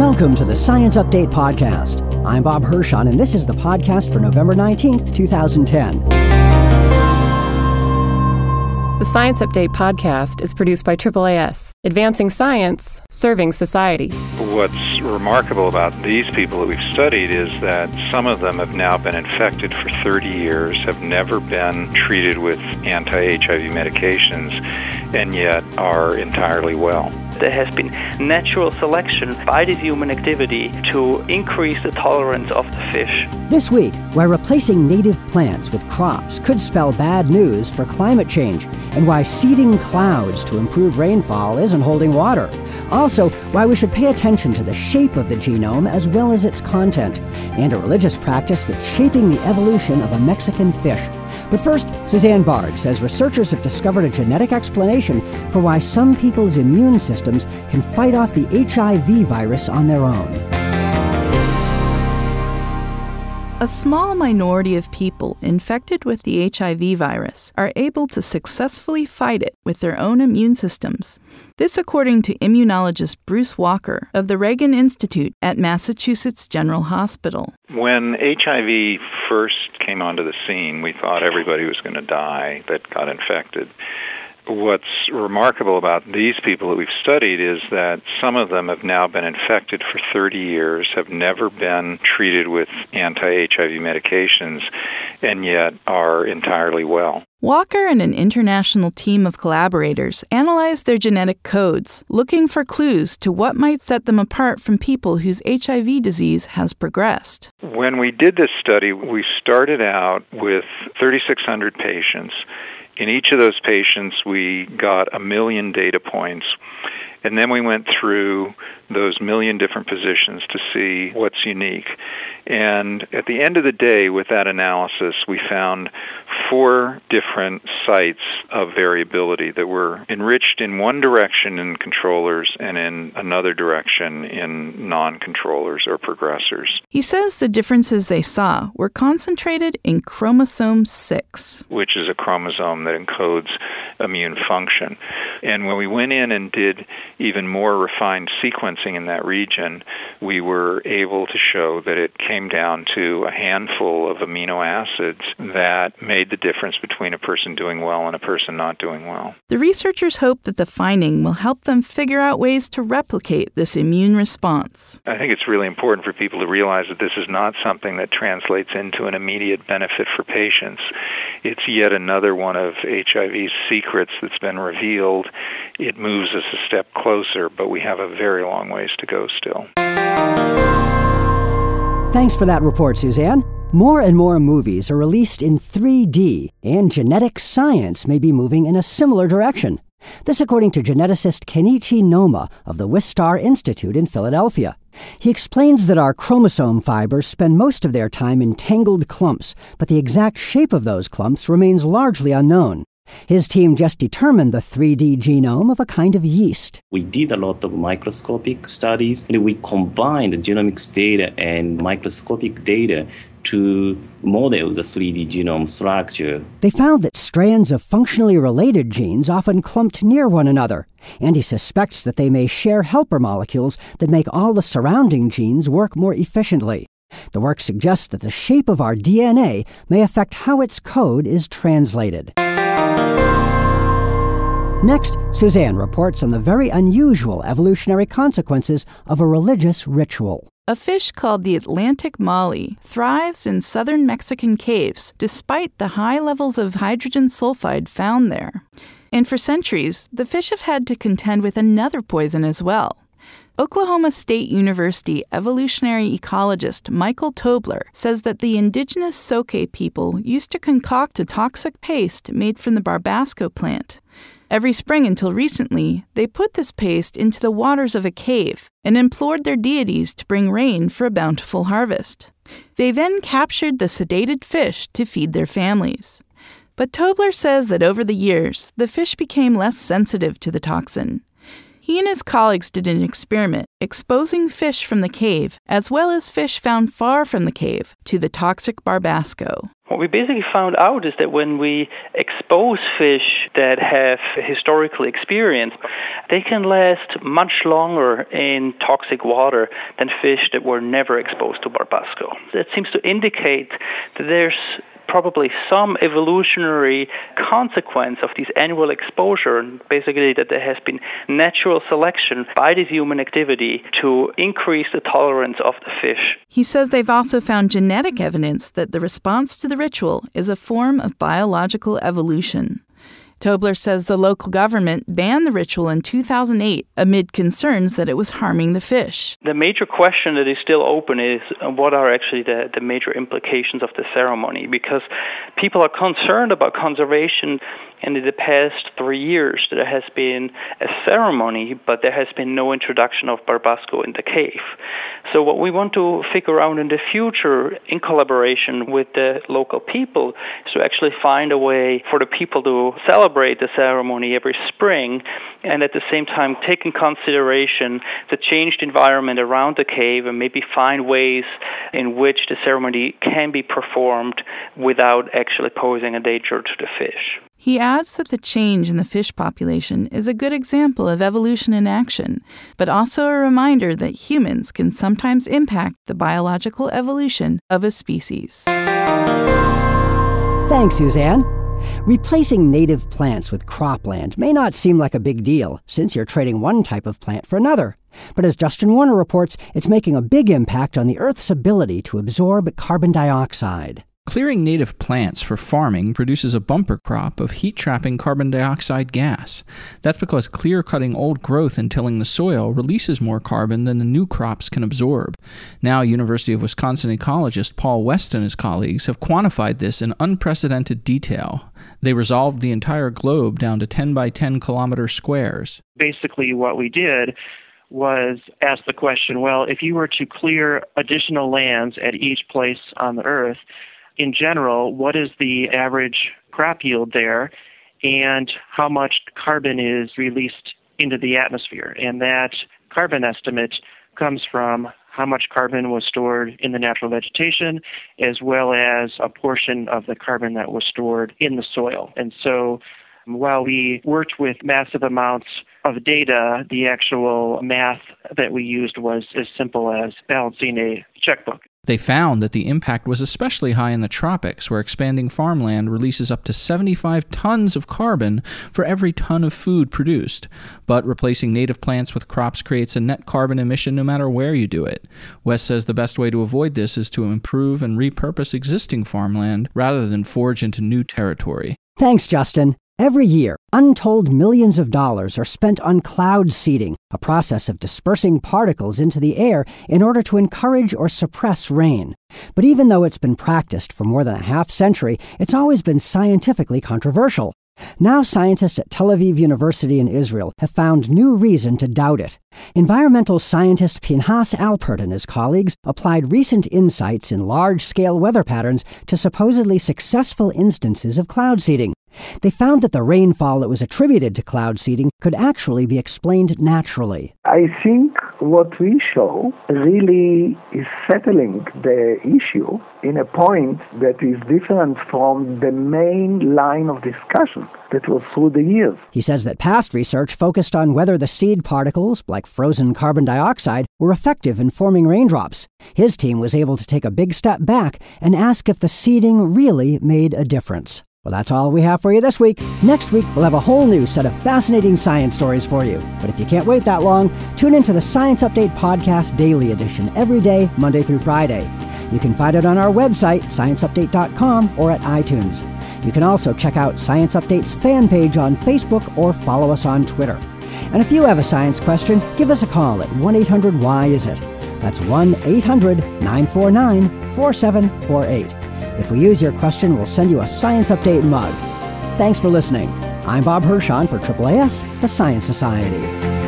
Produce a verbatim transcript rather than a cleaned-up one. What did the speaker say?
Welcome to the Science Update Podcast. I'm Bob Hirschon, and this is the podcast for November nineteenth, twenty ten. The Science Update Podcast is produced by triple A S, advancing science, serving society. What's remarkable about these people that we've studied is that some of them have now been infected for thirty years, have never been treated with anti-H I V medications, and yet are entirely well. There has been natural selection by this human activity to increase the tolerance of the fish. This week, why replacing native plants with crops could spell bad news for climate change, and why seeding clouds to improve rainfall isn't holding water. Also, why we should pay attention to the shape of the genome as well as its content, and a religious practice that's shaping the evolution of a Mexican fish. But first, Suzanne Bard says researchers have discovered a genetic explanation for why some people's immune systems can fight off the H I V virus on their own. A small minority of people infected with the H I V virus are able to successfully fight it with their own immune systems. This according to immunologist Bruce Walker of the Reagan Institute at Massachusetts General Hospital. When H I V first came onto the scene, we thought everybody was going to die that got infected. What's remarkable about these people that we've studied is that some of them have now been infected for thirty years, have never been treated with anti-H I V medications, and yet are entirely well. Walker and an international team of collaborators analyzed their genetic codes, looking for clues to what might set them apart from people whose H I V disease has progressed. When we did this study, we started out with thirty-six hundred patients. In each of those patients, we got a million data points, and then we went through those million different positions to see what's unique. And at the end of the day, with that analysis, we found four different sites of variability that were enriched in one direction in controllers and in another direction in non-controllers or progressors. He says the differences they saw were concentrated in chromosome six, which is a chromosome that encodes immune function. And when we went in and did even more refined sequencing in that region, we were able to show that it came down to a handful of amino acids that made the difference between a person doing well and a person not doing well. The researchers hope that the finding will help them figure out ways to replicate this immune response. I think it's really important for people to realize that this is not something that translates into an immediate benefit for patients. It's yet another one of H I V's secrets that's been revealed. It moves us a step closer, but we have a very long ways to go still. Thanks for that report, Suzanne. More and more movies are released in three D, and genetic science may be moving in a similar direction. This according to geneticist Kenichi Noma of the Wistar Institute in Philadelphia. He explains that our chromosome fibers spend most of their time in tangled clumps, but the exact shape of those clumps remains largely unknown. His team just determined the three D genome of a kind of yeast. We did a lot of microscopic studies, and we combined genomics data and microscopic data to model the three D genome structure. They found that strands of functionally related genes often clumped near one another, and he suspects that they may share helper molecules that make all the surrounding genes work more efficiently. The work suggests that the shape of our D N A may affect how its code is translated. Next, Suzanne reports on the very unusual evolutionary consequences of a religious ritual. A fish called the Atlantic molly thrives in southern Mexican caves despite the high levels of hydrogen sulfide found there. And for centuries, the fish have had to contend with another poison as well. Oklahoma State University evolutionary ecologist Michael Tobler says that the indigenous Soke people used to concoct a toxic paste made from the barbasco plant. Every spring until recently, they put this paste into the waters of a cave and implored their deities to bring rain for a bountiful harvest. They then captured the sedated fish to feed their families. But Tobler says that over the years, the fish became less sensitive to the toxin. He and his colleagues did an experiment exposing fish from the cave, as well as fish found far from the cave, to the toxic barbasco. What we basically found out is that when we expose fish that have historical experience, they can last much longer in toxic water than fish that were never exposed to barbasco. That seems to indicate that there's probably some evolutionary consequence of this annual exposure, and basically that there has been natural selection by this human activity to increase the tolerance of the fish. He says they've also found genetic evidence that the response to the ritual is a form of biological evolution. Tobler says the local government banned the ritual in two thousand eight amid concerns that it was harming the fish. The major question that is still open is what are actually the, the major implications of the ceremony, because people are concerned about conservation. And in the past three years, there has been a ceremony, but there has been no introduction of barbasco in the cave. So what we want to figure out in the future, in collaboration with the local people, is to actually find a way for the people to celebrate the ceremony every spring, and at the same time take in consideration the changed environment around the cave and maybe find ways in which the ceremony can be performed without actually posing a danger to the fish. He adds that the change in the fish population is a good example of evolution in action, but also a reminder that humans can sometimes impact the biological evolution of a species. Thanks, Suzanne. Replacing native plants with cropland may not seem like a big deal, since you're trading one type of plant for another. But as Justin Warner reports, it's making a big impact on the Earth's ability to absorb carbon dioxide. Clearing native plants for farming produces a bumper crop of heat-trapping carbon dioxide gas. That's because clear-cutting old growth and tilling the soil releases more carbon than the new crops can absorb. Now, University of Wisconsin ecologist Paul West and his colleagues have quantified this in unprecedented detail. They resolved the entire globe down to ten by ten kilometer squares. Basically, what we did was ask the question, well, if you were to clear additional lands at each place on the Earth, in general, what is the average crop yield there, and how much carbon is released into the atmosphere? And that carbon estimate comes from how much carbon was stored in the natural vegetation, as well as a portion of the carbon that was stored in the soil. And so while we worked with massive amounts of data, the actual math that we used was as simple as balancing a checkbook. They found that the impact was especially high in the tropics, where expanding farmland releases up to seventy-five tons of carbon for every ton of food produced. But replacing native plants with crops creates a net carbon emission no matter where you do it. West says the best way to avoid this is to improve and repurpose existing farmland rather than forge into new territory. Thanks, Justin. Every year, untold millions of dollars are spent on cloud seeding, a process of dispersing particles into the air in order to encourage or suppress rain. But even though it's been practiced for more than a half century, it's always been scientifically controversial. Now scientists at Tel Aviv University in Israel have found new reason to doubt it. Environmental scientist Pinhas Alpert and his colleagues applied recent insights in large-scale weather patterns to supposedly successful instances of cloud seeding. They found that the rainfall that was attributed to cloud seeding could actually be explained naturally. I think what we show really is settling the issue in a point that is different from the main line of discussion that was through the years. He says that past research focused on whether the seed particles, like frozen carbon dioxide, were effective in forming raindrops. His team was able to take a big step back and ask if the seeding really made a difference. Well, that's all we have for you this week. Next week, we'll have a whole new set of fascinating science stories for you. But if you can't wait that long, tune into the Science Update Podcast Daily Edition every day, Monday through Friday. You can find it on our website, science update dot com, or at iTunes. You can also check out Science Update's fan page on Facebook or follow us on Twitter. And if you have a science question, give us a call at one eight hundred why is it. That's one eight hundred nine four nine four seven four eight. If we use your question, we'll send you a Science Update mug. Thanks for listening. I'm Bob Hirschon for Triple A S, the Science Society.